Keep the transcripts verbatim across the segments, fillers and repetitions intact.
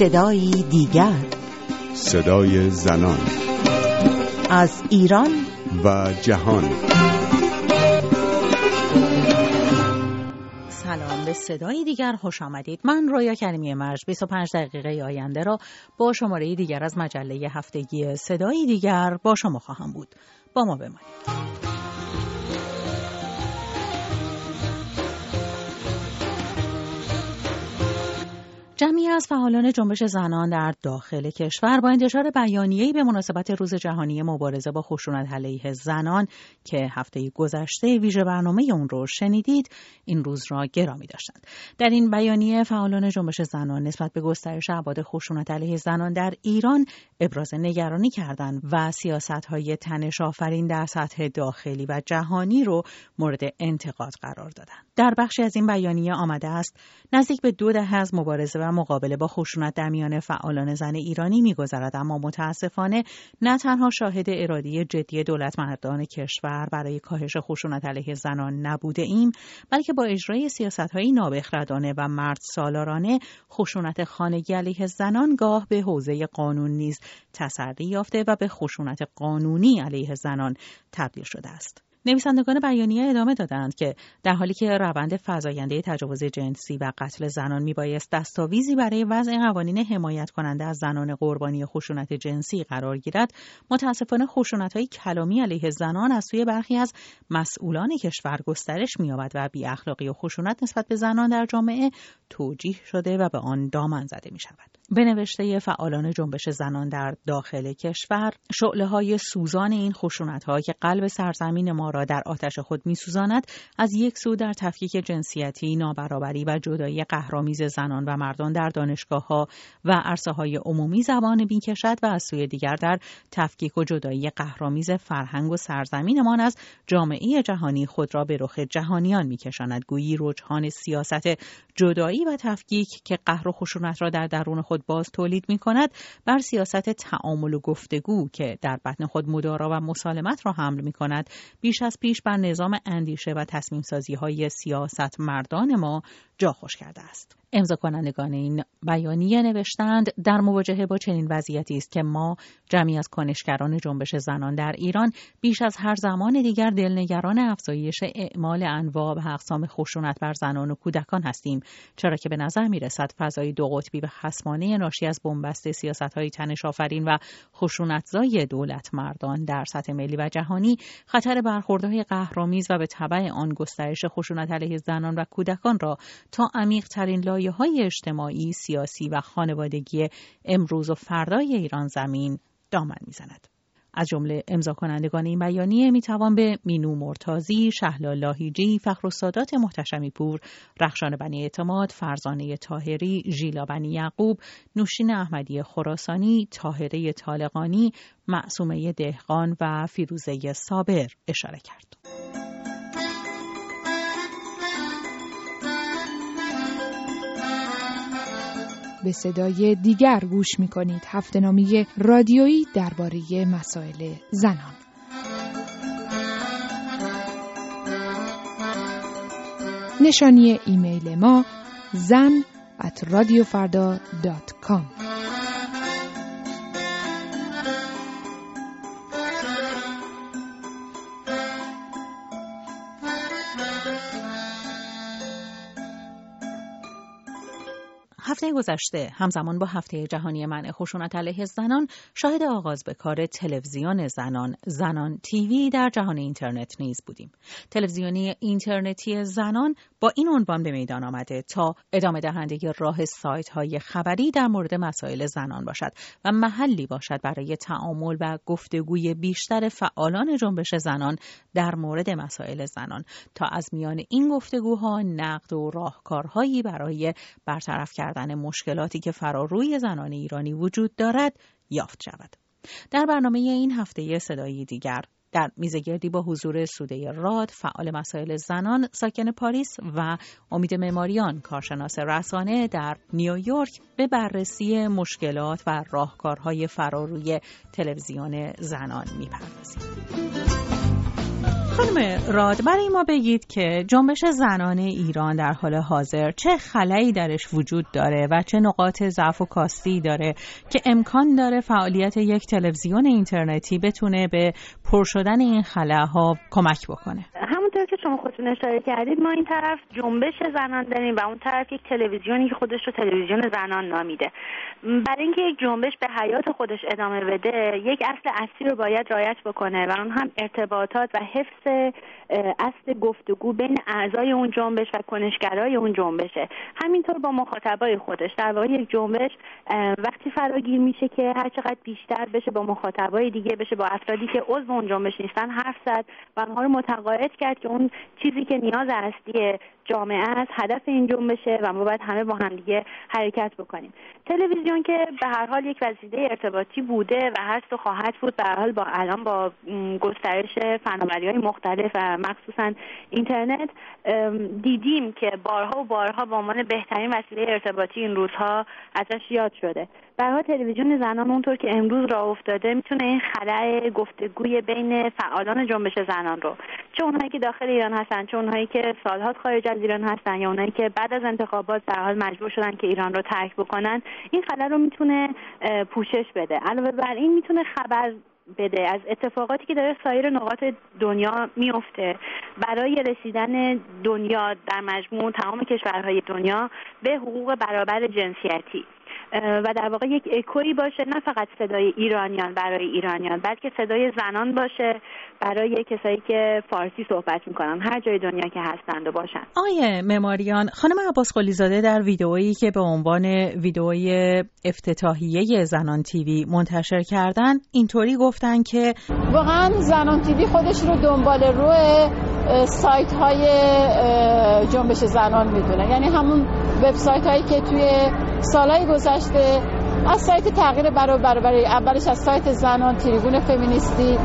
صدایی دیگر، صدای زنان از ایران و جهان. سلام، به صدای دیگر خوش آمدید. من رویا کریمی مرج بیست و پنج دقیقه آینده را با شماره دیگر از مجله هفتگی صدای دیگر با شما خواهم بود. با ما بمانید. جمعی از فعالان جنبش زنان در داخل کشور با انتشار بیانیه‌ای به مناسبت روز جهانی مبارزه با خشونت علیه زنان که هفته گذشته ویژه برنامه اون رو شنیدید، این روز را گرامی داشتند. در این بیانیه فعالان جنبش زنان نسبت به گسترش ابعاد خشونت علیه زنان در ایران ابراز نگرانی کردند و سیاست‌های تنش آفرین در سطح داخلی و جهانی رو مورد انتقاد قرار دادند. در بخشی از این بیانیه آمده است نزدیک به دو دهه از مبارزه و مقابله با خشونت در میان فعالان زن ایرانی می‌گذرد، اما متاسفانه نه تنها شاهد اراده جدی دولتمردان کشور برای کاهش خشونت علیه زنان نبوده ایم، بلکه با اجرای سیاست‌های نابخردانه و مرد سالارانه خشونت خانگی علیه زنان گاه به حوزه قانون نیز تسری یافته و به خشونت قانونی علیه زنان تبدیل شده است. نویسندگان بیانیه ادامه دادند که در حالی که روند فزاینده تجاوز جنسی و قتل زنان میبایست دستاویزی برای وضع قوانین حمایت کننده از زنان قربانی خشونت جنسی قرار گیرد، متاسفانه خشونت‌های کلامی علیه زنان از سوی برخی از مسئولان کشور گسترش می‌یابد و بی‌اخلاقی و خشونت نسبت به زنان در جامعه توجیه شده و به آن دامن زده می‌شود. به نوشته فعالان جنبش زنان در داخل کشور، شعله‌های سوزان این خشونت‌ها که قلب سرزمین ما را در آتش خود می‌سوزاند، از یک سو در تفکیک جنسیتی، نابرابری و جدایی قهرآمیز زنان و مردان در دانشگاه‌ها و عرصه‌های عمومی زبان می‌کشد و از سوی دیگر در تفکیک و جدایی قهرآمیز فرهنگ و سرزمینمان از جامعه جهانی خود را به رخ جهانیان می‌کشاند. گویی رجحان سیاست جدایی و تفکیک که قهر و خشونت را در درون خود باز تولید می‌کند، بر سیاست تعامل و گفتگو که در بطن خود مدارا و مسالمت را حمل می‌کند، بیش از پیش بر نظام اندیشه و تصمیم سازی های سیاست مردان ما جا خوش کرده است. امضا کنندگان این بیانیه نوشتند در مواجهه با چنین وضعیتی است که ما جمعی از کنشگران جنبش زنان در ایران بیش از هر زمان دیگر دلنگران افزایش اعمال انواع و اقسام خشونت بر زنان و کودکان هستیم، چرا که به نظر می‌رسد فضای دو قطبی و خصمانه ناشی از بنبست سیاست‌های تنش آفرین و خشونت‌زای دولت مردان در سطح ملی و جهانی خطر برخوردهای قهرآمیز و به تبع آن گسترش خشونت علیه زنان و کودکان را تا عمیق‌ترین لایه‌های اجتماعی، سیاسی و خانوادگی امروز و فردای ایران زمین دامن می‌زند. از جمله امضا کنندگان این بیانیه میتوان به مینو مرتضی، شهلا لاهیجی، فخرالسادات محتشمی پور، رخشان بنی اعتماد، فرزانه طاهری، ژیلا بنی یعقوب، نوشین احمدی خراسانی، طاهره طالقانی، معصومه دهقان و فیروزه صابر اشاره کرد. به صدای دیگر گوش می‌کنید، هفته‌نامه رادیویی درباره مسائل زنان. نشانی ایمیل ما زن ات رادیو فردا دات کام. هفته گذشته همزمان با هفته جهانی منع خشونت علیه زنان شاهد آغاز به کار تلویزیون زنان زنان تیوی در جهان اینترنت نیز بودیم. تلویزیونی اینترنتی زنان با این عنوان به میدان آمده تا ادامه دهنده راه سایت‌های خبری در مورد مسائل زنان باشد و محلی باشد برای تعامل و گفتگوی بیشتر فعالان جنبش زنان در مورد مسائل زنان، تا از میان این گفتگوها نقد و راهکارهایی برای برطرف کردن مشکلاتی که فراروی زنان ایرانی وجود دارد یافت شود. در برنامه این هفته صدایی دیگر در میزگردی با حضور سوده راد، فعال مسائل زنان ساکن پاریس، و امید معماریان، کارشناس رسانه در نیویورک، به بررسی مشکلات و راهکارهای فراروی تلویزیون زنان میپردازیم. خانم راد، برای ما بگید که جنبش زنان ایران در حال حاضر چه خلایی درش وجود داره و چه نقاط ضعف و کاستی داره که امکان داره فعالیت یک تلویزیون اینترنتی بتونه به پر شدن این خلاها کمک بکنه. همونطور که شما خودتون اشاره کردید، ما این طرف جنبش زنان داریم و اون طرف یک تلویزیونی که خودش رو تلویزیون زنان نامیده. برای اینکه یک جنبش به حیات خودش ادامه بده، یک اصل اصلی رو باید رعایت بکنه و اون هم ارتباطات و حفظ اصل گفتگو بین اعضای اون جنبش و کنشگرای اون جنبشه. همینطور با مخاطبای خودش. در واقع یک جنبش وقتی فراگیر میشه که هر چقدر بیشتر بشه با مخاطبای دیگه، بشه با افرادی که عضو اون جنبش نیستن حرف زد و اونها رو متقاعد کرد که اون چیزی که نیاز اصلی جامعه است هدف این جنبشه و ما باید همه با هم دیگه حرکت بکنیم. تلویزیون که به هر حال یک وسیله ارتباطی بوده و هست و خواهد بود، به هر حال با الان با گسترش فناوری‌های مختلف و مخصوصا اینترنت دیدیم که بارها و بارها به عنوان بهترین وسیله ارتباطی این روزها ازش یاد شده. به هر حال تلویزیون زنان اونطور که امروز راه افتاده میتونه این خلأ گفتگوی بین فعالان جنبش زنان رو، چه اونهایی که داخل ایران هستن، چه اونهایی که سالها خارج از ایران هستن یا اونهایی که بعد از انتخابات در حال مجبور شدن که ایران رو ترک بکنن، این خلأ رو میتونه پوشش بده. علاوه بر این میتونه خبر بده از اتفاقاتی که داره سایر نقاط دنیا میفته برای رسیدن دنیا در مجموع تمام کشورهای دنیا به حقوق برابر جنسیتی و در واقع یک اکویی باشه، نه فقط صدای ایرانیان برای ایرانیان، بلکه صدای زنان باشه برای کسایی که فارسی صحبت میکنن هر جای دنیا که هستند و باشن. آیه معماریان، خانم عباس قلی زاده در ویدئویی که به عنوان ویدئوی افتتاحیه زنان تیوی منتشر کردن اینطوری گفتن که واقعا زنان تیوی خودش رو دنبال روی سایت های جنبش زنان میدونه، یعنی همون وبسایت هایی که توی سالهای گذشته از سایت تغییر برای برابری، اولش از سایت زنان تریبون فمینیستی،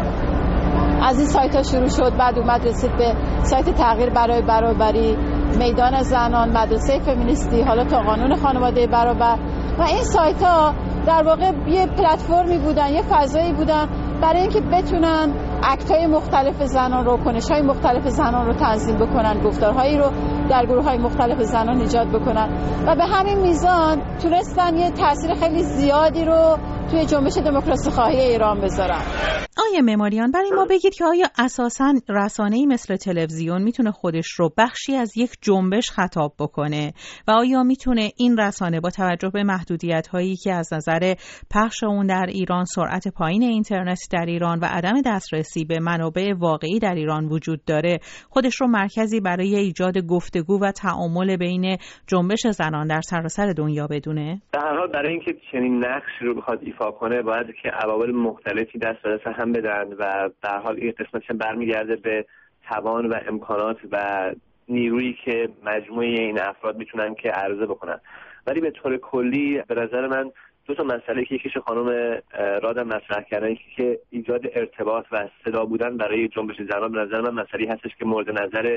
از این سایت ها شروع شد، بعد اومد رسید به سایت تغییر برای برابری، میدان زنان، مدرسه فمینیستی، حالا تا قانون خانواده برابر. و این سایت ها در واقع یه پلتفرمی بودن، یه فضایی بودن برای اینکه بتونن اکت‌های مختلف زنان رو، کنش‌های مختلف زنان رو تنظیم بکنن، گفتارهایی رو در گروه‌های مختلف زنان ایجاد بکنن و به همین میزان تونستن یه تاثیر خیلی زیادی رو توی جنبش دموکراسی خواهی ایران بذارن. آیه معماریان، برای ما بگید که آیا اساساً رسانه‌ای مثل تلویزیون میتونه خودش رو بخشی از یک جنبش خطاب بکنه و آیا میتونه این رسانه با توجه به محدودیت‌هایی که از نظر پخش اون در ایران، سرعت پایین اینترنت در ایران و عدم دسترسی به منابع واقعی در ایران وجود داره، خودش رو مرکزی برای ایجاد گفتگو و تعامل بین جنبش زنان در سراسر دنیا بدونه؟ در هر حال برای اینکه چنین نقشی رو بخواد ایفا کنه باید که عوامل مختلفی دست به دست هم بدن و در حال این قسمتش برمیگرده به توان و امکانات و نیرویی که مجموعه این افراد میتونن که عرضه بکنن. ولی به طور کلی به نظر من دو تا مسئله که یکیش خانم رادم مطرح کردن که ایجاد ارتباط و صدا بودن برای جنبش زنان، به نظر من مسئله هستش که مورد نظر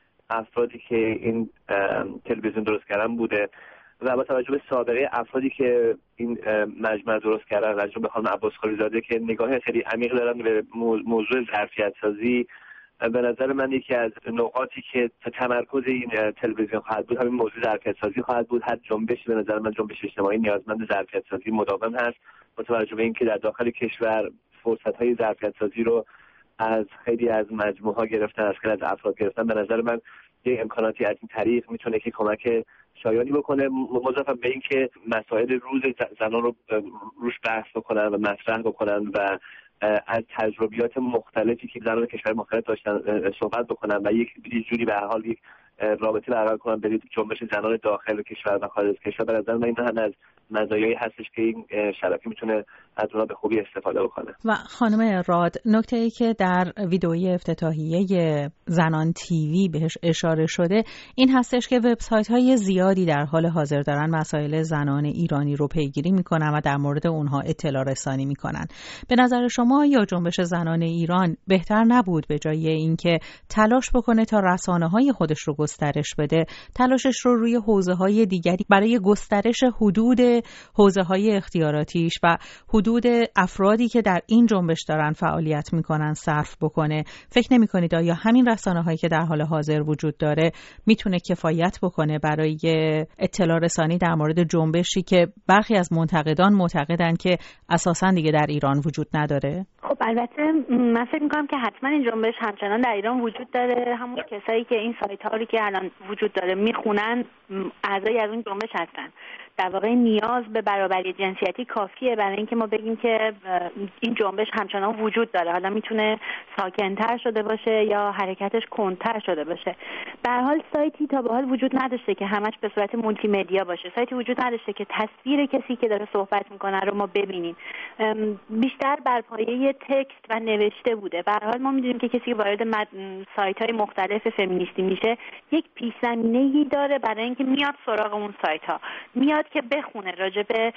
افرادی که این تلویزیون درست کردن بوده و با توجه به سابقه افرادی که این مجمع درست کردن، از جمله خانم عباس قلی زاده که نگاه خیلی عمیق دارن به موضوع ظرفیت سازی، به نظر من یکی از نقاطی که تمرکز این تلویزیون خواهد بود همین موضوع ظرفیت سازی خواهد بود. هر جنبشی به نظر من جنبش اجتماعی نیازمند ظرفیت سازی مداوم هست، با توجه به اینکه در داخل کشور فرصت‌های ظرفیت سازی رو از خیلی از مجموعه‌ها گرفتن، از خیلی از افراد گرفتن. به نظر من یه امکاناتی از این طریق میتونه که کمک شایانی بکنه، مضافاً به این که مسائل روز زنان رو روش بحث بکنن و مطرح بکنن و از تجربیات مختلفی که زنان کشور مختلف داشتن صحبت بکنن و یک جوری به هر حال یک رابطه برقرار کنن بین جنبش زنان داخل کشور و خارج از کشور. به نظر من این هم از مزایایی هستش که این شبکه میتونه از اونها به خوبی استفاده بکنه. و خانم راد، نکته‌ای که در ویدئوی افتتاحیه زنان تیوی بهش اشاره شده این هستش که وبسایت‌های زیادی در حال حاضر دارن مسائل زنان ایرانی رو پیگیری میکنن و در مورد اونها اطلاع رسانی میکنن. به نظر شما یا جنبش زنان ایران بهتر نبود به جای اینکه تلاش بکنه تا رسانه‌های خودش رو گسترش بده، تلاشش رو روی حوزه‌های دیگری برای گسترش حدود حوزه‌های اختیاراتیش و حدود افرادی که در این جنبش دارن فعالیت میکنن صرف بکنه. فکر نمی‌کنید آیا همین رسانه‌هایی که در حال حاضر وجود داره میتونه کفایت بکنه برای اطلاع رسانی در مورد جنبشی که برخی از منتقدان معتقدن که اساساً دیگه در ایران وجود نداره؟ خب البته من فکر می‌کنم که حتما این جنبش همچنان در ایران وجود داره. همون کسایی که این سایت‌ها رو که الان وجود داره میخونن اعضای از اون جنبش هستن. در واقع نیاز به برابری جنسیتی کافیه برای اینکه ما بگیم که این جنبش همچنان وجود داره. حالا میتونه ساکن‌تر شده باشه یا حرکتش کندتر شده باشه. به هر حال سایتی تا به حال وجود نداشته که همش به صورت مولتی مدیا باشه. سایتی وجود نداشته که تصویر کسی که داره صحبت میکنه رو ما ببینیم. بیشتر بر پایه تکست و نوشته بوده. به هر حال ما میدونیم که کسی که وارد سایت‌های مختلف فمینیستی میشه یک پیش‌زمینه‌ای داره برای اینکه میاد سراغ اون سایت‌ها، میاد که بخونه راجع به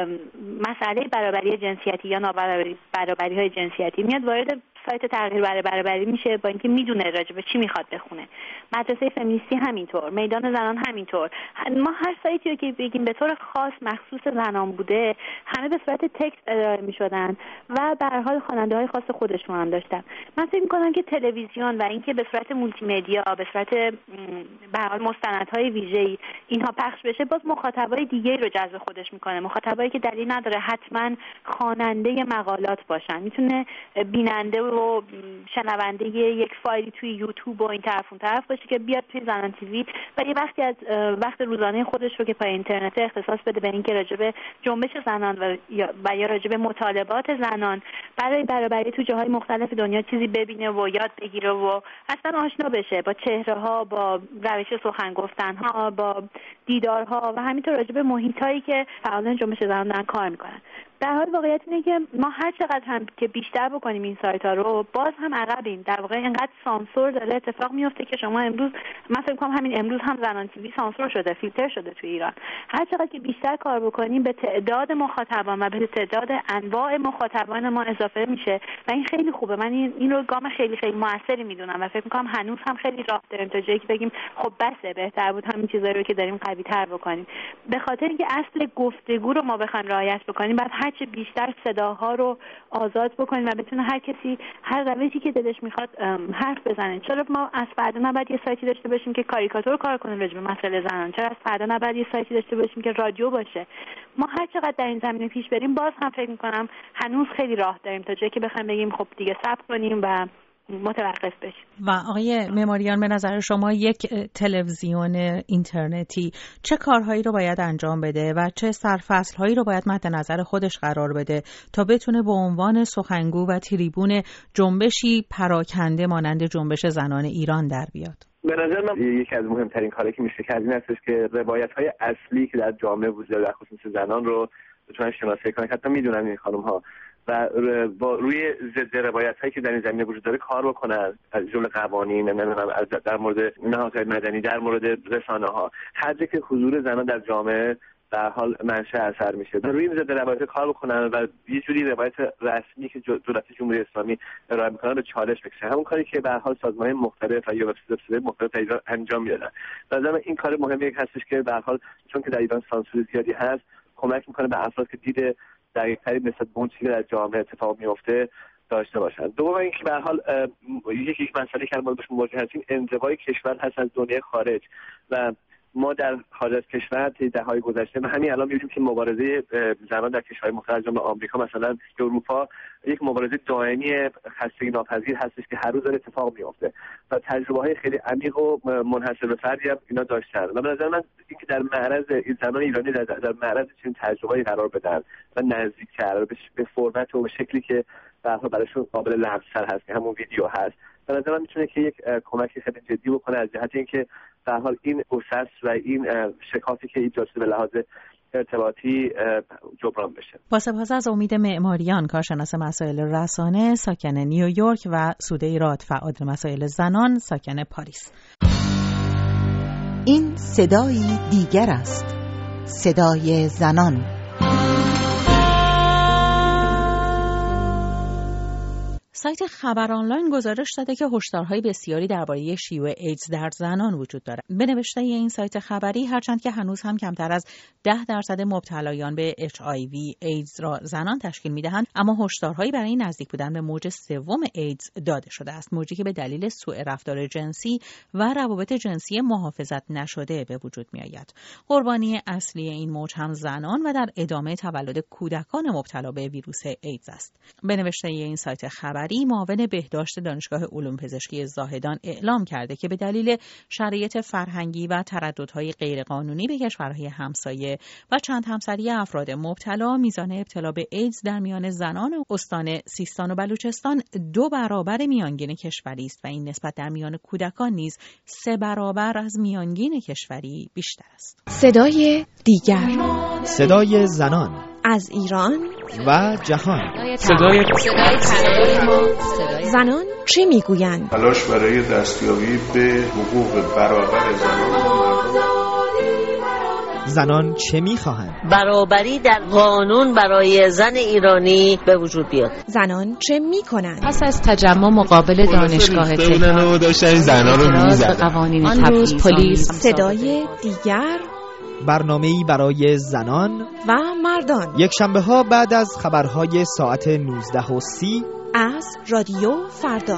مسئله برابری جنسیتی یا نابرابری برابری های جنسیتی، میاد وارد سایت تغییر برای برابری میشه با اینکه میدونه راجع به چی میخواد بخونه. مدرسه فمینیستی همینطور، میدان زنان همینطور. ما هر سایتی رو که بگیم به طور خاص مخصوص زنان بوده همه به صورت تکست ارائه میشدن و به هر حال خواننده های خاص خودشون هم داشتن. من فکر میکنم که تلویزیون و اینکه به صورت مولتی مدیا به صورت به هر حال مستندهای ویژه‌ای اینها پخش بشه باز مخاطبای دیگه رو جذب خودش میکنه. مخاطبایی که دلیل نداره حتما خواننده مقالات باشن، میتونه بیننده و شنونده یک فایلی توی یوتیوب و این طرف اون طرف باشه که بیاد توی زنان تیوی و یه وقتی از وقت روزانه خودش رو که پای اینترنت اختصاص بده به اینکه راجع به جنبش زنان و یا, و یا راجع به مطالبات زنان برای برابری تو جاهای مختلف دنیا چیزی ببینه و یاد بگیره و اصلا آشنا بشه با چهره‌ها، با روش سخن گفتن‌ها، با دیدارها و همینطور راجع به محیطایی که فعالان جنبش زنان دارن کار میکنن. در حال واقعیت اینه که ما هر چقدر هم که بیشتر بکنیم این سایت‌ها رو باز هم عقبیم. در واقع اینقدر سانسور داره اتفاق میفته که شما امروز من فکر می‌کنم همین امروز هم زنان تیوی سانسور شده، فیلتر شده تو ایران. هر چقدر که بیشتر کار بکنیم به تعداد مخاطبان و به تعداد انواع مخاطبان ما اضافه میشه و این خیلی خوبه. من این این رو گام خیلی خیلی موثری میدونم و فکر می‌کنم هنوز هم خیلی راه داریم تا جایی که بگیم خب بسه، بهتر بود همین چیزایی رو که داریم قوی‌تر بکنیم. به خاطر اینکه اصل گفتگو رو ما بخوایم رعایت بکنیم بعد هر چه بیشتر صداها رو آزاد بکنیم و بتونه هر کسی هر روشی که دلش میخواد حرف بزنه. چرا ما از فردا نباید یه سایتی داشته باشیم که کاریکاتور کار کنه راجع به مسئله زنان؟ چرا از فردا نباید یه سایتی داشته باشیم که رادیو باشه؟ ما هر چقدر در این زمینه پیش بریم باز هم فکر میکنم هنوز خیلی راه داریم تا جایی که بخوایم بگیم خب دیگه صبر کنیم و متوقف بشیم. و آقای معماریان به نظر شما یک تلویزیون اینترنتی چه کارهایی رو باید انجام بده و چه سرفصل‌هایی رو باید مد نظر خودش قرار بده تا بتونه به عنوان سخنگو و تریبون جنبشی پراکنده مانند جنبش زنان ایران در بیاد؟ به نظر من یکی از مهمترین کارهایی که میشه کرد این هستش که روایت‌های اصلی که در جامعه وجود داره در خصوص زنان رو بتونن شناسایی کنن. حتی میدونن این خانم‌ها و با روی ضد روایت‌هایی که در این زمینه وجود داره کار بکنن، از جمله قوانین، نمیدونم در مورد نهادهای مدنی، در مورد رسانه‌ها، هر جایی که حضور زنان در جامعه در حال منشأ اثر میشه و روی ضد روایت کار بکنن و یه جوری روایت رسمی که دولت جمهوری اسلامی ارائه میکنه رو چالش بکشه. همون کاری که به هر حال سازمان‌های مختلف و یا وبسایت‌های مختلف در ایران انجام میدن. مثلا این کار مهمی هستش که به هر حال چون که در ایران سانسور زیادی هست کمک میکنه به افراد که دید دقیق‌تری نسبت به اون چیزی که در جامعه اتفاق میفته داشته باشن. دوم اینکه به هر حال یکی یک مسئله که ما بهش مواجه هستیم انزوای کشور هست از دنیای خارج و ما در خارج از کشور طی دهه‌های گذشته و همین الان می‌بینیم که مبارزه زنان در کشورهای مختلف جمله آمریکا مثلا اروپا یک مبارزه دائمی خستگی ناپذیر هستش که هر روز داره اتفاق میفته و تجربه‌های خیلی عمیق و منحصر به فردی هم اینا داشتن و به نظر من اینکه در معرض این زنان ایرانی در, در معرض چنین تجربه‌ای قرار بدن و نزدیک قرار به فرمت و به شکلی که در واقع براشون قابل لمس‌تر هست که همون ویدیو هست، به نظر من میتونه که یک کمک خیلی جدی بکنه از جهت اینکه در حال این اساس و این شکافی که ایجاد شده به لحاظ ارتباطی جبران بشه. با سپاس از امید معماریان، کارشناس مسائل رسانه ساکن نیویورک و سوده ایراد، فعال مسائل زنان ساکن پاریس. این صدایی دیگر است، صدای زنان. سایت خبر آنلاین گزارش داده که هشدارهای بسیاری درباره شیوع ایدز در زنان وجود دارد. به نوشته این سایت خبری، هرچند که هنوز هم کمتر از ده درصد مبتلایان به اچ آی وی ایدز را زنان تشکیل می‌دهند، اما هشدارهایی برای نزدیک بودن به موج سوم ایدز داده شده است، موجی که به دلیل سوء رفتار جنسی و روابط جنسی محافظت نشده به وجود می‌آید. قربانی اصلی این موج هم زنان و در ادامه تولد کودکان مبتلا به ویروس ایدز است. به نوشته این سایت خبری، معاون بهداشت دانشگاه علوم پزشکی زاهدان اعلام کرده که به دلیل شرایط فرهنگی و ترددهای غیرقانونی به کشورهای همسایه و چند همسری افراد مبتلا، میزان ابتلا به ایدز در میان زنان استان سیستان و بلوچستان دو برابر میانگین کشوری است و این نسبت در میان کودکان نیز سه برابر از میانگین کشوری بیشتر است. صدای دیگر، صدای زنان از ایران و جهان. صدای صدای ما، زنان چه میگویند؟ تلاش برای دستیابی به حقوق برابر زنان. زنان چه میخواهند؟ برابری در قانون برای زن ایرانی به وجود بیاد. زنان چه میکنند؟ پس از تجمع مقابل دانشگاه تهران داشتن زنان رو میزدن. قوانین تبعیض، پلیس. صدای دیگر، برنامه‌ای برای زنان و مردان، یک شنبه ها بعد از خبرهای ساعت نوزده و سی از رادیو فردا.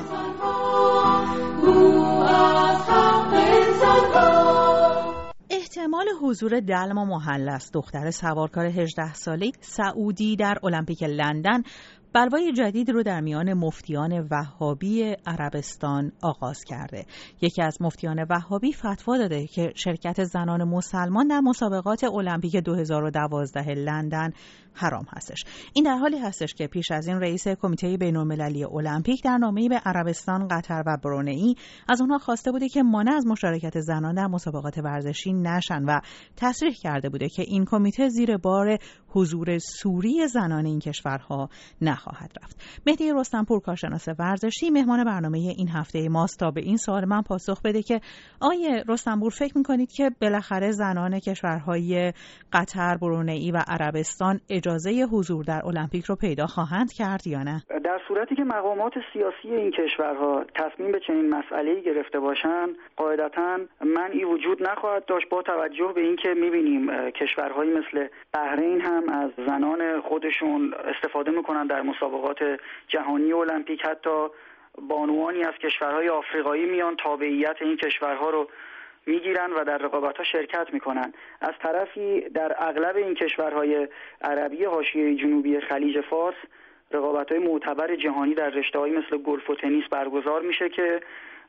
احتمال حضور دلما محلس، دختر سوارکار هجده ساله سعودی در المپیک لندن، بلوای جدید رو در میان مفتیان وهابی عربستان آغاز کرده. یکی از مفتیان وهابی فتوا داده که شرکت زنان مسلمان در مسابقات المپیک دو هزار و دوازده لندن حرام هستش. این در حالی هستش که پیش از این رئیس کمیته بین‌المللی المپیک در نامه‌ای به عربستان، قطر و برونئی از اونها خواسته بوده که مانع از مشارکت زنان در مسابقات ورزشی نشن و تصریح کرده بوده که این کمیته زیر بار حضور سوری زنان این کشورها نخواهد رفت. مهدی رستمپور، کارشناس ورزشی، مهمان برنامه این هفته ماست تا به این سوال من پاسخ بده که آیه رستمپور فکر می‌کنید که بالاخره زنان کشورهای قطر، برونئی و عربستان اجازه حضور در المپیک رو پیدا خواهند کرد یا نه؟ در صورتی که مقامات سیاسی این کشورها تصمیم به چنین مسئله‌ای گرفته باشند، قاعدتاً منعی وجود نخواهد داشت، با توجه به اینکه می‌بینیم کشورهایی مثل بحرین هم از زنان خودشون استفاده می‌کنند در مسابقات جهانی المپیک. حتی بانوانی از کشورهای آفریقایی میان تابعیت این کشورها رو میگیرن و در رقابت‌ها شرکت میکنن. از طرفی در اغلب این کشورهای عربی حاشیه جنوبی خلیج فارس رقابت‌های معتبر جهانی در رشته‌هایی مثل گلف و تنیس برگزار میشه که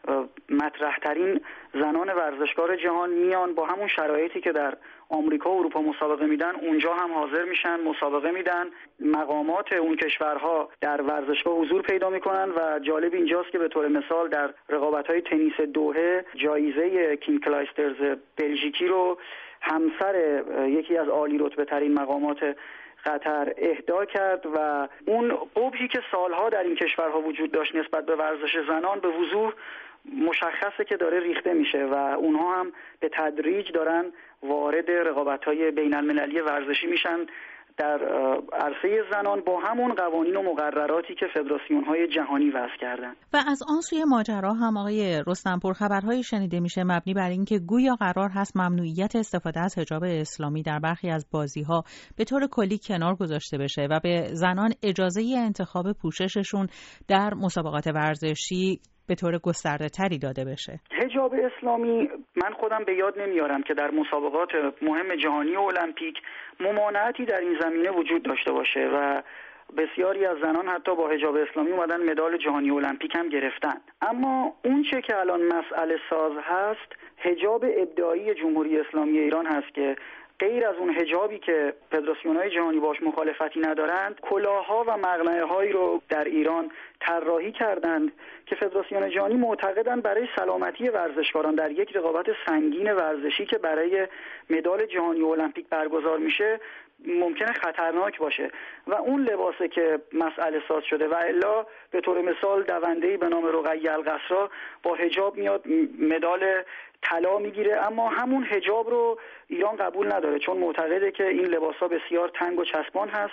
مطرح‌ترین زنان ورزشکار جهان میان با همون شرایطی که در آمریکا و اروپا مسابقه میدن اونجا هم حاضر میشن، مسابقه میدن. مقامات اون کشورها در ورزشگاه حضور پیدا میکنن و جالب اینجاست که به طور مثال در رقابت‌های تنیس دوحه جایزه کینگ کلایسترز بلژیکی رو همسر یکی از عالی رتبه ترین مقامات قطر اهدا کرد و اون قبحی که سالها در این کشورها وجود داشت نسبت به ورزش زنان به وضوح مشخصه که داره ریخته میشه و اونها هم به تدریج دارن وارد رقابت‌های بین‌المللی ورزشی میشن در عرصه زنان با همون قوانین و مقرراتی که فدراسیون‌های جهانی وضع کردن. و از آن سوی ماجرا هم آقای رستمپور خبرهایی شنیده میشه مبنی بر اینکه گویا قرار هست ممنوعیت استفاده از حجاب اسلامی در برخی از بازی‌ها به طور کلی کنار گذاشته بشه و به زنان اجازه انتخاب پوشششون در مسابقات ورزشی به طور گسترده تری داده بشه. حجاب اسلامی من خودم به یاد نمیارم که در مسابقات مهم جهانی و المپیک ممانعتی در این زمینه وجود داشته باشه و بسیاری از زنان حتی با حجاب اسلامی اومدن مدال جهانی المپیک هم گرفتن. اما اون چه که الان مسئله ساز هست حجاب ابداعی جمهوری اسلامی ایران هست که غیر از اون حجابی که فدراسیون‌های جهانی باش مخالفتی ندارند، کلاه‌ها و مقنعه‌هایی رو در ایران طراحی کردند که فدراسیون جهانی معتقدند برای سلامتی ورزشکاران در یک رقابت سنگین ورزشی که برای مدال جهانی المپیک برگزار میشه ممکنه خطرناک باشه و اون لباسه که مسئله ساز شده و الا به طور مثال دونده‌ای به نام رقیه القصرا با حجاب میاد مدال طلا میگیره، اما همون حجاب رو ایران قبول نداره چون معتقده که این لباسا بسیار تنگ و چسبان هست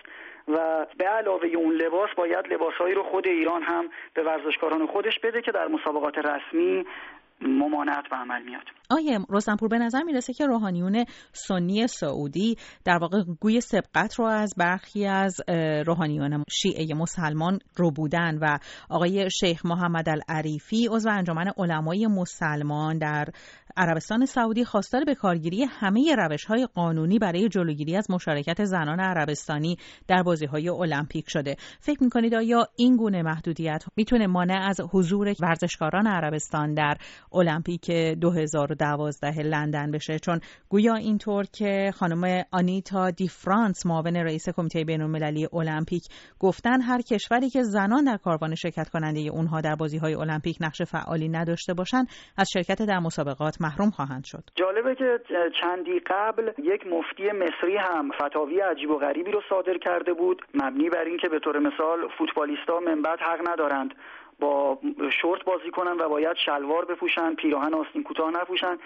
و به علاوه اون لباس باید لباسایی رو خود ایران هم به ورزشکاران خودش بده که در مسابقات رسمی ممانعت به عمل میاد. آیه رستمپور، به نظر میرسه که روحانیون سنی سعودی در واقع گوی سبقت رو از برخی از روحانیون شیعه مسلمان رو بودن و آقای شیخ محمد العریفی عضو انجمن علمای مسلمان در عربستان سعودی خواستار به کارگیری همه روش‌های قانونی برای جلوگیری از مشارکت زنان عربستانی در بازی‌های المپیک شده. فکر می‌کنید آیا این گونه محدودیت میتونه مانع از حضور ورزشکاران عربستان در المپیک دو هزار و دوازده لندن بشه؟ چون گویا اینطور که خانم آنیتا دی فرانس معاون رئیس کمیته بین‌المللی المپیک گفتن هر کشوری که زنان در کاروان شرکت کننده اونها در بازی‌های المپیک نقش فعالی نداشته باشن از شرکت در مسابقات محروم خواهند شد. جالبه که چندی قبل یک مفتی مصری هم فتاوی عجیب و غریبی رو صادر کرده بود مبنی بر این که به طور مثال فوتبالیستا من بعد حق ندارند با شورت بازی کنن و باید شلوار بپوشن، پیراهن آستین کوتاه نپوشن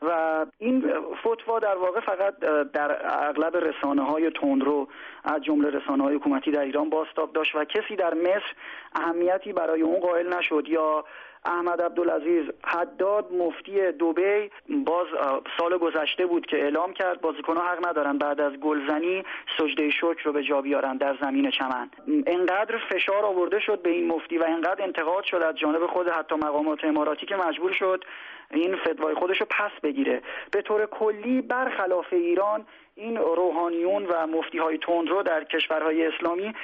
و این فتوا در واقع فقط در اغلب رسانه‌های تندرو از جمله رسانه‌های حکومتی در ایران بازتاب داشت و کسی در مصر اهمیتی برای اون قائل نشد. یا احمد عبدالعزیز حداد مفتی دبی باز سال گذشته بود که اعلام کرد بازیکن‌ها حق ندارن بعد از گلزنی سجده شکر رو به جا بیارن در زمین چمن. انقدر فشار آورده شد به این مفتی و انقدر انتقاد شد از جانب خود حتی مقامات اماراتی که مجبور شد این فتوای خودش رو پس بگیره. به طور کلی برخلاف ایران این روحانیون و مفتی‌های تندرو در کشورهای اسلامی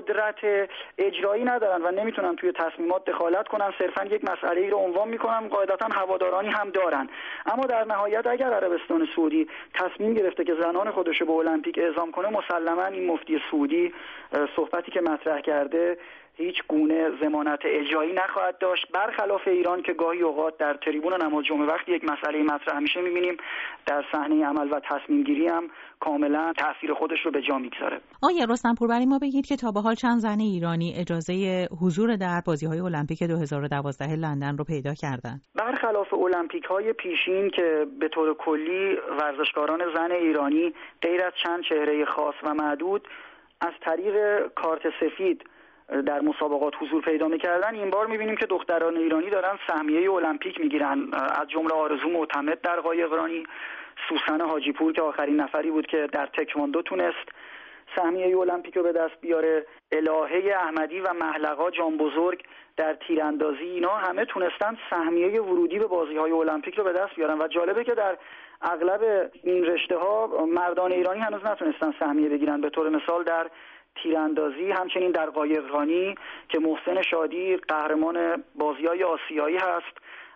قدرت اجرایی ندارن و نمیتونن توی تصمیمات دخالت کنن، صرفا یک مسئله ای رو عنوان میکنن، قاعدتا هوادارانی هم دارن. اما در نهایت اگر عربستان سعودی تصمیم گرفته که زنان خودش رو به المپیک اعزام کنه، مسلما این مفتی سعودی صحبتی که مطرح کرده هیچ گونه ضمانت اجرایی نخواهد داشت، برخلاف ایران که گاهی اوقات در تریبون نماز جمعه وقتی یک مسئله مطرح میشه میبینیم در صحنه عمل و تصمیم گیری هم کاملا تاثیر خودش رو به جا میگذاره. آقای رستمپور، برای ما بگید که تا به حال چند زن ایرانی اجازه حضور در بازی‌های المپیک دو هزار و دوازده لندن رو پیدا کردن؟ برخلاف المپیک‌های پیشین که به طور کلی ورزشکاران زن ایرانی غیر از چند چهره خاص و معدود از طریق کارت سفید در مسابقات حضور پیدا می‌کردن، این بار می‌بینیم که دختران ایرانی دارن سهمیه المپیک می‌گیرن، از جمله آرزو معتمد در قایقرانی، سوسن حاجی پور که آخرین نفری بود که در تکواندو تونست سهمیه المپیک رو به دست بیاره، الهه احمدی و محلقا جان بزرگ در تیراندازی، اینا همه تونستن سهمیه ورودی به بازی‌های المپیک رو به دست بیارن و جالبه که در اغلب این رشته‌ها مردان ایرانی هنوز نتونستن سهمیه بگیرن. به طور مثال در تیراندازی، همچنین در قایقرانی که محسن شادی قهرمان بازی‌های آسیایی هست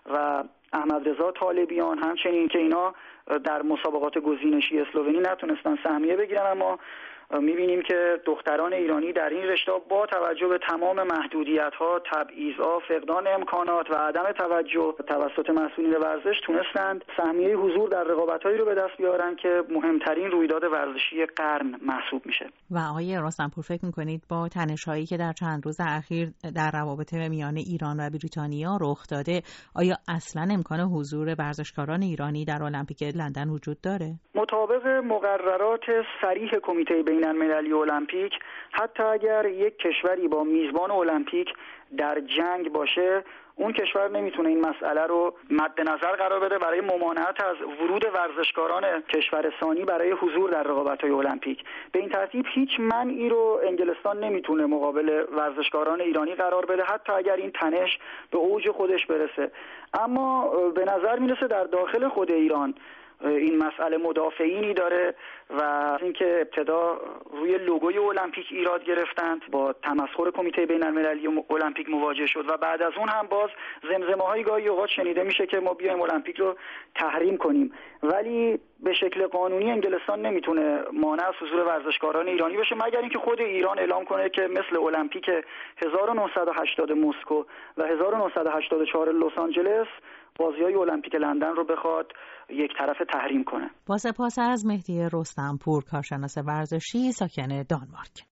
و احمد رضا طالبیان، همچنین که اینا در مسابقات گزینشی اسلوونی نتونستن سهمیه بگیرن، اما می‌بینیم که دختران ایرانی در این رشته با توجه به تمام محدودیت‌ها، تبعیض‌ها، فقدان امکانات و عدم توجه توسط مسئولین ورزش تونستند سهمیه حضور در رقابت‌هایی رو به دست بیارن که مهمترین رویداد ورزشی قرن محسوب میشه. و آقای رستمپور، فکر می‌کنید با تنش‌هایی که در چند روز اخیر در روابط میان ایران و بریتانیا رخ داده، آیا اصلاً امکان حضور ورزشکاران ایرانی در المپیک لندن وجود داره؟ مطابق مقررات صریح کمیته بین المللی المپیک، حتی اگر یک کشوری با میزبان المپیک در جنگ باشه، اون کشور نمیتونه این مسئله رو مد نظر قرار بده برای ممانعت از ورود ورزشکاران کشور ثانی برای حضور در رقابت‌های المپیک. به این ترتیب هیچ منعی رو انگلستان نمیتونه مقابل ورزشکاران ایرانی قرار بده، حتی اگر این تنش به اوج خودش برسه. اما به نظر میرسه در داخل خود ایران این مسئله مدافعینی داره و اینکه ابتدا روی لوگوی المپیک ایراد گرفتند، با تمسخر کمیته بین المللی المپیک مواجه شد و بعد از اون هم باز زمزمه‌های گاهی اوقات شنیده میشه که ما بیایم المپیک رو تحریم کنیم، ولی به شکل قانونی انگلستان نمیتونه مانع از حضور ورزشکاران ایرانی بشه مگر اینکه خود ایران اعلام کنه که مثل المپیک هزار و نهصد و هشتاد مسکو و هزار و نهصد و هشتاد و چهار لس آنجلس بازی‌های المپیک لندن رو بخواد یک طرف تحریم کنه. با سپاس از مهدی رستمپور، کارشناس ورزشی ساکن دانمارک.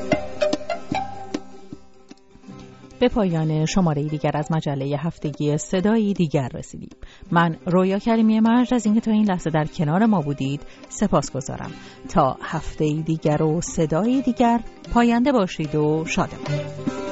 به پایان شماره دیگر از مجله هفتگی صدای دیگر رسیدیم. من رویا کریمی مرج از اینکه تا این لحظه در کنار ما بودید سپاسگزارم. تا هفته دیگر و صدای دیگر، پاینده باشید و شادمان.